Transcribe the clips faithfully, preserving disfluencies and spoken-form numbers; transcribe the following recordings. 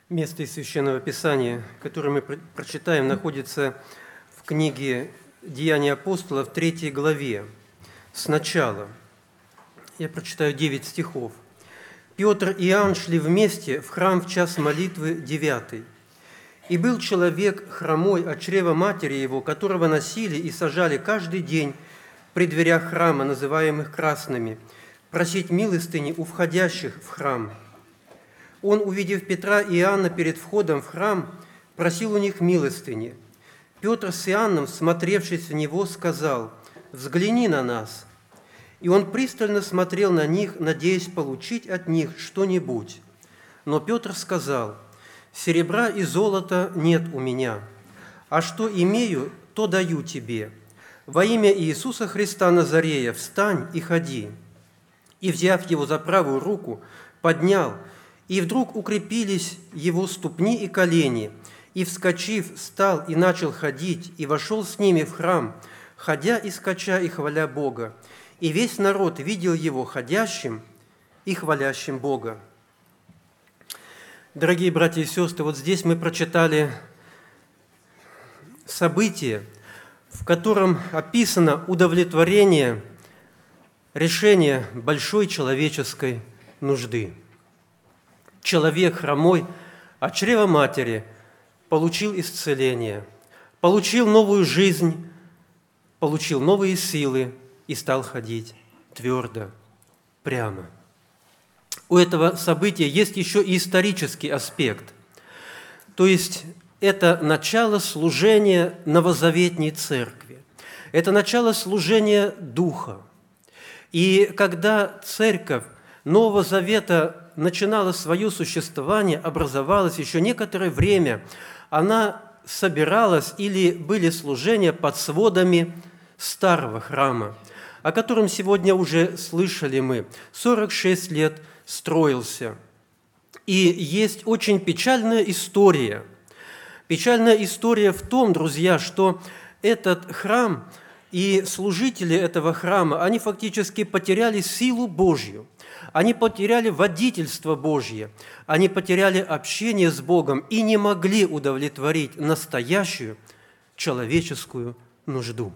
Место из Священного Писания, которое мы прочитаем, находится в книге «Деяния апостолов» в третьей главе. Сначала я прочитаю девять стихов. «Петр и Иоанн шли вместе в храм в час молитвы девятый. И был человек хромой от чрева матери его, которого носили и сажали каждый день при дверях храма, называемых красными, просить милостыни у входящих в храм. Он, увидев Петра и Иоанна перед входом в храм, просил у них милостыни. Петр с Иоанном, смотревшись в него, сказал: «Взгляни на нас». И он пристально смотрел на них, надеясь получить от них что-нибудь. Но Петр сказал: «Серебра и золота нет у меня, а что имею, то даю тебе. Во имя Иисуса Христа Назарея встань и ходи». И, взяв его за правую руку, поднял, и вдруг укрепились его ступни и колени, и, вскочив, встал и начал ходить, и вошел с ними в храм, ходя и скача и хваля Бога. И весь народ видел его ходящим и хвалящим Бога. Дорогие братья и сестры, вот здесь мы прочитали событие, в котором описано удовлетворение решения большой человеческой нужды. Человек хромой от чрева матери получил исцеление, получил новую жизнь, получил новые силы и стал ходить твердо, прямо. У этого события есть еще и исторический аспект. То есть это начало служения новозаветней церкви, это начало служения Духа. И когда церковь Нового Завета начинала свое существование, образовалась еще некоторое время, она собиралась или были служения под сводами старого храма, о котором сегодня уже слышали мы. сорок шесть лет строился. И есть очень печальная история. Печальная история в том, друзья, что этот храм и служители этого храма, они фактически потеряли силу Божью. Они потеряли водительство Божье, они потеряли общение с Богом и не могли удовлетворить настоящую человеческую нужду.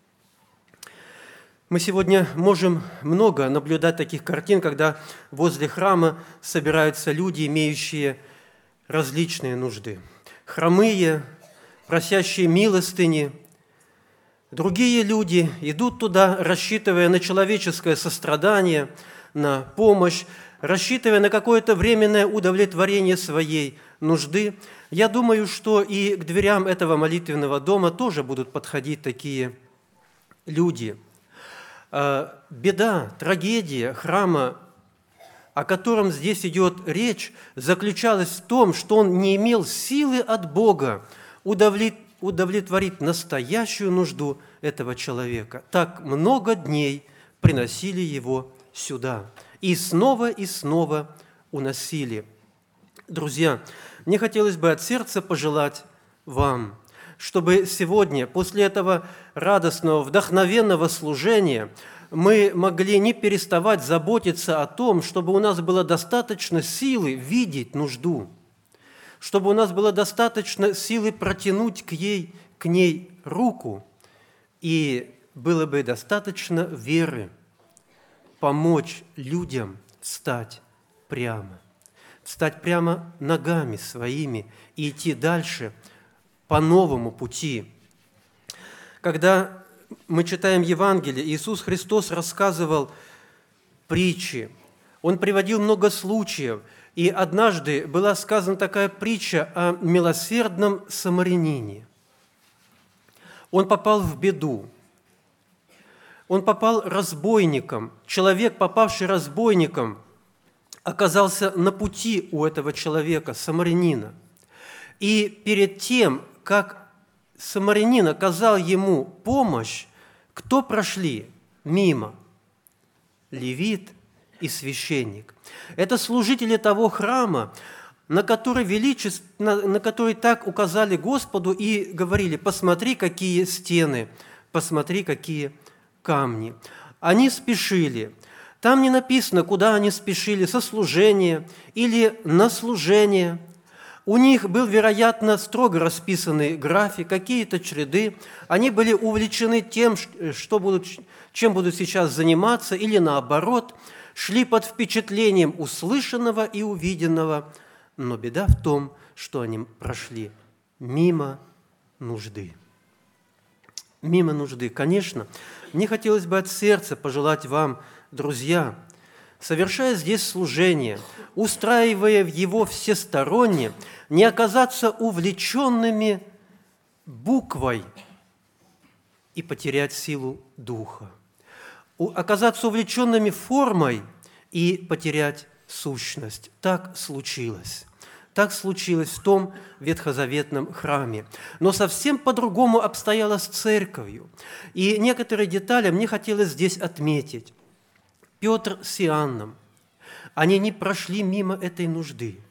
Мы сегодня можем много наблюдать таких картин, когда возле храма собираются люди, имеющие различные нужды. Хромые, просящие милостыни. Другие люди идут туда, рассчитывая на человеческое сострадание, на помощь, рассчитывая на какое-то временное удовлетворение своей нужды. Я думаю, что и к дверям этого молитвенного дома тоже будут подходить такие люди. Беда, трагедия храма, о котором здесь идет речь, заключалась в том, что он не имел силы от Бога удовлетворить настоящую нужду этого человека. Так много дней приносили его сюда и снова и снова уносили. Друзья, мне хотелось бы от сердца пожелать вам, чтобы сегодня, после этого радостного, вдохновенного служения, мы могли не переставать заботиться о том, чтобы у нас было достаточно силы видеть нужду, чтобы у нас было достаточно силы протянуть к ней, к ней руку, и было бы достаточно веры помочь людям встать прямо, встать прямо ногами своими и идти дальше по новому пути. Когда мы читаем Евангелие, Иисус Христос рассказывал притчи, Он приводил много случаев, и однажды была сказана такая притча о милосердном самарянине. Он попал в беду. Он попал разбойником. Человек, попавший разбойником, оказался на пути у этого человека, самарянина. И перед тем, как самарянин оказал ему помощь, кто прошли мимо? Левит и священник. Это служители того храма, на который, величеств... на, на который так указали Господу и говорили: посмотри, какие стены, посмотри, какие камни. Они спешили. Там не написано, куда они спешили, со служения или на служение. У них был, вероятно, строго расписанный график, какие-то череды. Они были увлечены тем, что будут, чем будут сейчас заниматься, или наоборот, шли под впечатлением услышанного и увиденного. Но беда в том, что они прошли мимо нужды. Мимо нужды. Конечно, мне хотелось бы от сердца пожелать вам, друзья, совершая здесь служение, устраивая его всесторонне, не оказаться увлеченными буквой и потерять силу духа, оказаться увлеченными формой и потерять сущность. Так случилось. Так случилось в том ветхозаветном храме. Но совсем по-другому обстояло с церковью. И некоторые детали мне хотелось здесь отметить. Петр с Иоанном, они не прошли мимо этой нужды.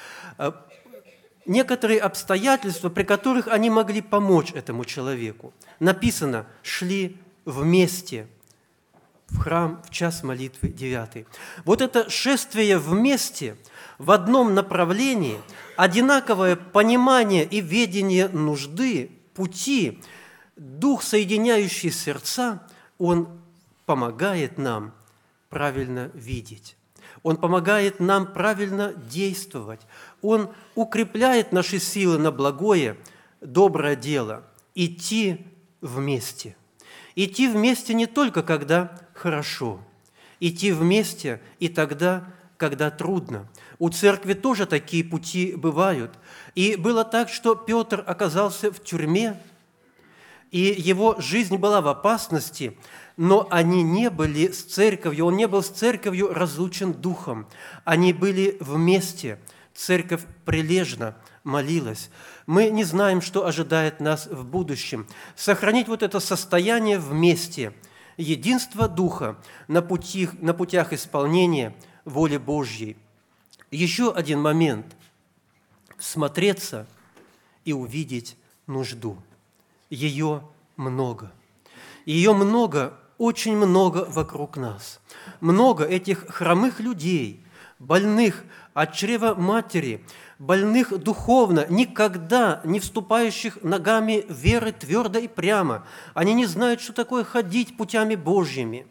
Некоторые обстоятельства, при которых они могли помочь этому человеку, написано, шли вместе в храм в час молитвы девятый. Вот это шествие вместе в одном направлении, одинаковое понимание и ведение нужды, пути, дух, соединяющий сердца, он помогает нам правильно видеть. Он помогает нам правильно действовать. Он укрепляет наши силы на благое, доброе дело. Идти вместе. Идти вместе не только когда хорошо. Идти вместе и тогда, когда трудно. У церкви тоже такие пути бывают. И было так, что Петр оказался в тюрьме, и его жизнь была в опасности, но они не были с церковью, он не был с церковью разлучен духом. Они были вместе. Церковь прилежно молилась. Мы не знаем, что ожидает нас в будущем. Сохранить вот это состояние вместе, единство духа на, пути, на путях исполнения воли Божьей. Еще один момент – смотреться и увидеть нужду. Ее много. Ее много, очень много вокруг нас. Много этих хромых людей, больных от чрева матери, больных духовно, никогда не вступающих ногами веры твердо и прямо. Они не знают, что такое ходить путями Божьими.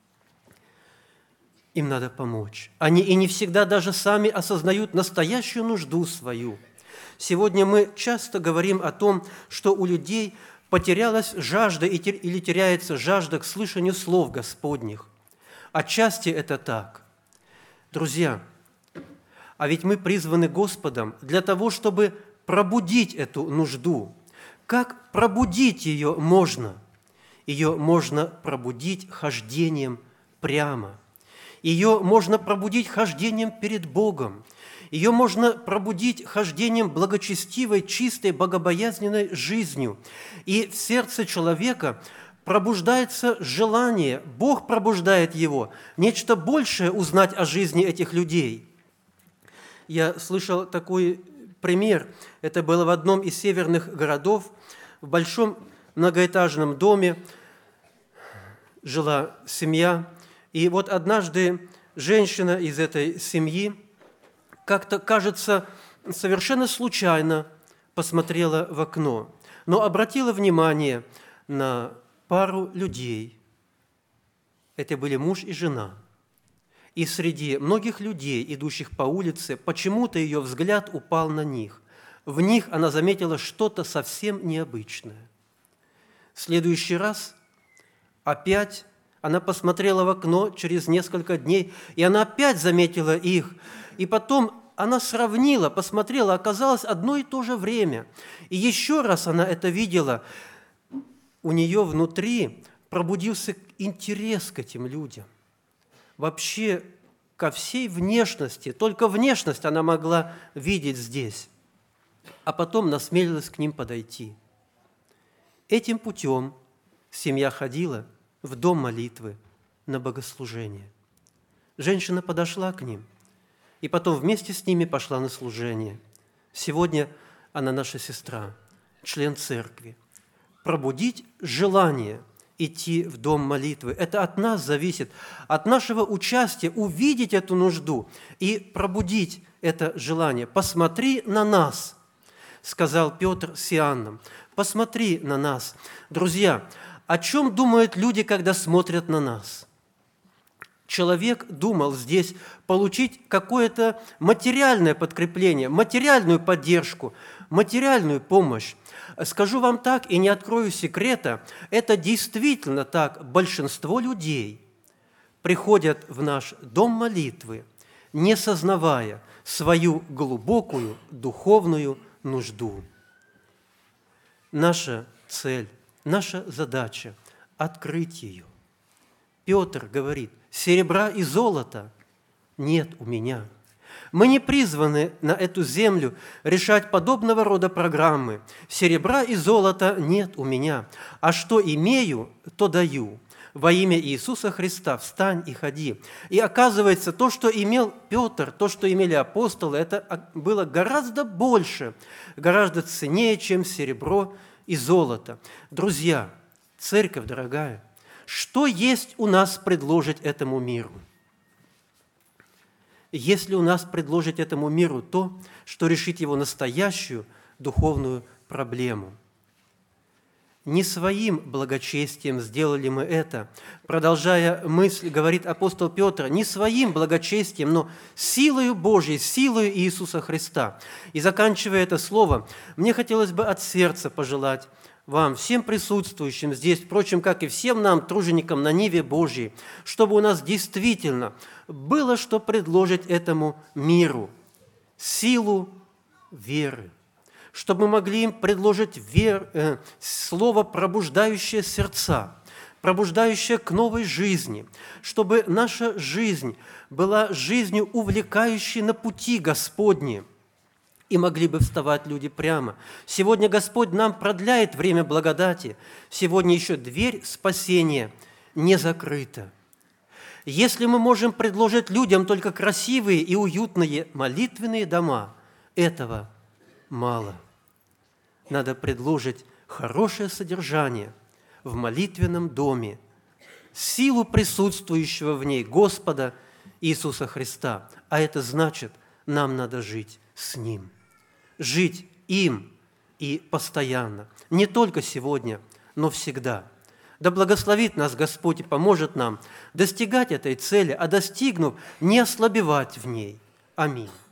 Им надо помочь. Они и не всегда даже сами осознают настоящую нужду свою. Сегодня мы часто говорим о том, что у людей потерялась жажда или теряется жажда к слышанию слов Господних. Отчасти это так. Друзья, а ведь мы призваны Господом для того, чтобы пробудить эту нужду. Как пробудить ее можно? Ее можно пробудить хождением прямо. Ее можно пробудить хождением перед Богом. Ее можно пробудить хождением благочестивой, чистой, богобоязненной жизнью. И в сердце человека пробуждается желание, Бог пробуждает его, нечто большее узнать о жизни этих людей. Я слышал такой пример. Это было в одном из северных городов. В большом многоэтажном доме жила семья. И вот однажды женщина из этой семьи как-то, кажется, совершенно случайно посмотрела в окно, но обратила внимание на пару людей. Это были муж и жена. И среди многих людей, идущих по улице, почему-то ее взгляд упал на них. В них она заметила что-то совсем необычное. В следующий раз опять она посмотрела в окно через несколько дней, и она опять заметила их. И потом она сравнила, посмотрела, оказалось одно и то же время. И еще раз она это видела. У нее внутри пробудился интерес к этим людям. Вообще ко всей внешности, только внешность она могла видеть здесь. А потом насмелилась к ним подойти. Этим путем семья ходила в дом молитвы на богослужение. Женщина подошла к ним, и потом вместе с ними пошла на служение. Сегодня она наша сестра, член церкви. Пробудить желание идти в дом молитвы. Это от нас зависит, от нашего участия увидеть эту нужду и пробудить это желание. «Посмотри на нас», – сказал Петр с Иоанном. «Посмотри на нас». Друзья, о чем думают люди, когда смотрят на нас? Человек думал здесь получить какое-то материальное подкрепление, материальную поддержку, материальную помощь. Скажу вам так, и не открою секрета, это действительно так. Большинство людей приходят в наш дом молитвы, не сознавая свою глубокую духовную нужду. Наша цель, наша задача – открыть ее. Петр говорит: «Серебра и золота нет у меня». Мы не призваны на эту землю решать подобного рода программы. Серебра и золота нет у меня, а что имею, то даю. Во имя Иисуса Христа встань и ходи. И оказывается, то, что имел Петр, то, что имели апостолы, это было гораздо больше, гораздо ценнее, чем серебро и золото. Друзья, церковь дорогая, что есть у нас предложить этому миру? Если у нас предложить этому миру то, что решит его настоящую духовную проблему. Не своим благочестием сделали мы это. Продолжая мысль, говорит апостол Петр, не своим благочестием, но силою Божьей, силою Иисуса Христа. И заканчивая это слово, мне хотелось бы от сердца пожелать вам, всем присутствующим здесь, впрочем, как и всем нам, труженикам на ниве Божьей, чтобы у нас действительно было что предложить этому миру, силу веры, чтобы мы могли им предложить вер, э, слово, пробуждающее сердца, пробуждающее к новой жизни, чтобы наша жизнь была жизнью, увлекающей на пути Господне, и могли бы вставать люди прямо. Сегодня Господь нам продляет время благодати. Сегодня еще дверь спасения не закрыта. Если мы можем предложить людям только красивые и уютные молитвенные дома, этого мало. Надо предложить хорошее содержание в молитвенном доме, силу присутствующего в ней Господа Иисуса Христа. А это значит, нам надо жить с Ним. Жить им и постоянно, не только сегодня, но всегда. Да благословит нас Господь и поможет нам достигать этой цели, а достигнув, не ослабевать в ней. Аминь.